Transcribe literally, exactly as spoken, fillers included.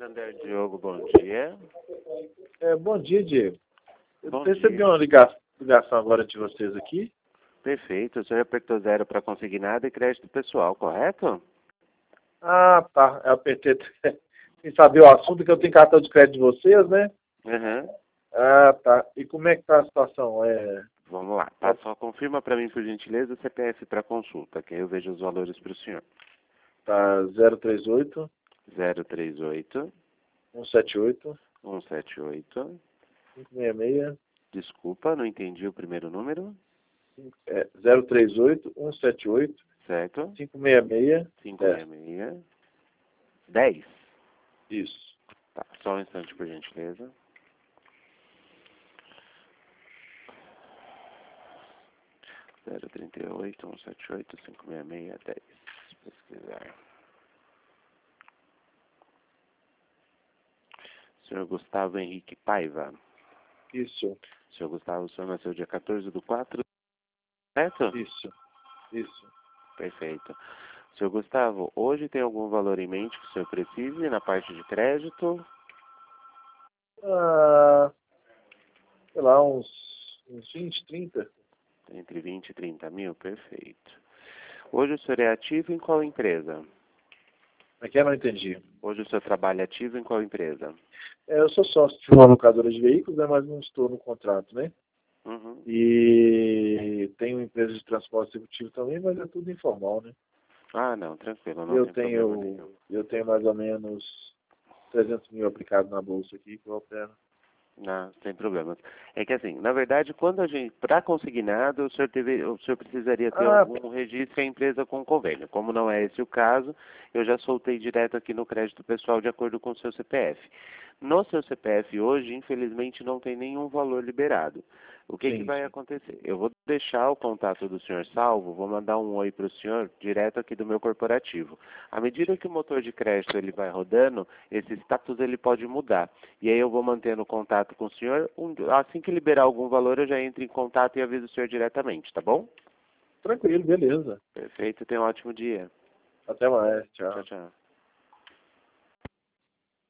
Santander, Diogo, bom dia. É, bom dia, Diego. Eu Bom recebi dia. uma liga- ligação agora de vocês aqui. Perfeito. O senhor apertou zero para consignado e crédito pessoal, correto? Ah, tá. Eu apertei sem saber o assunto, que eu tenho cartão de crédito de vocês, né? Uhum. Ah, tá. E como é que tá a situação? É, Vamos lá. Tá, só confirma para mim, por gentileza, o C P F para consulta, que aí eu vejo os valores para o senhor. tá zero três oito, zero três oito, um sete oito, um sete oito. cinco seis seis. Desculpa, não entendi o primeiro número. É, zero três oito, um sete oito, Certo? cinco seis seis. cinco seis seis. dez. Isso. Tá, só um instante, por gentileza. zero trinta e oito, um sete oito, cinco seis seis, dez. Pesquisar. Senhor Gustavo Henrique Paiva. Isso. Senhor Gustavo, o senhor nasceu dia quatorze do quatro, certo? Isso. Isso. Perfeito. Senhor Gustavo, hoje tem algum valor em mente que o senhor precise na parte de crédito? Ah, sei lá, uns, uns vinte, trinta. Entre vinte e trinta mil? Perfeito. Hoje o senhor é ativo em qual empresa? Aqui eu não entendi. Hoje o senhor trabalha ativo em qual empresa? É, eu sou sócio de uma locadora de veículos, né, mas não estou no contrato, né? Uhum. E tenho empresa de transporte executivo também, mas é tudo informal, né? Ah, não, tranquilo, não Eu tem problema tenho, nenhum. eu tenho mais ou menos trezentos mil aplicados na bolsa aqui que eu opero. Não, sem problemas. É que assim, na verdade, quando a gente, para consignado, o senhor, teve, o senhor precisaria ter Ah, algum registro em empresa com convênio. Como não é esse o caso, eu já soltei direto aqui no crédito pessoal de acordo com o seu C P F. No seu C P F hoje, infelizmente, não tem nenhum valor liberado. O que, que sim, vai sim. acontecer? Eu vou deixar o contato do senhor salvo, vou mandar um oi para o senhor direto aqui do meu corporativo. À medida que o motor de crédito ele vai rodando, esse status ele pode mudar. E aí eu vou mantendo contato com o senhor. Um, assim que liberar algum valor, eu já entro em contato e aviso o senhor diretamente, tá bom? Tranquilo, beleza. Perfeito, tenha um ótimo dia. Até mais, Tchau, tchau. tchau.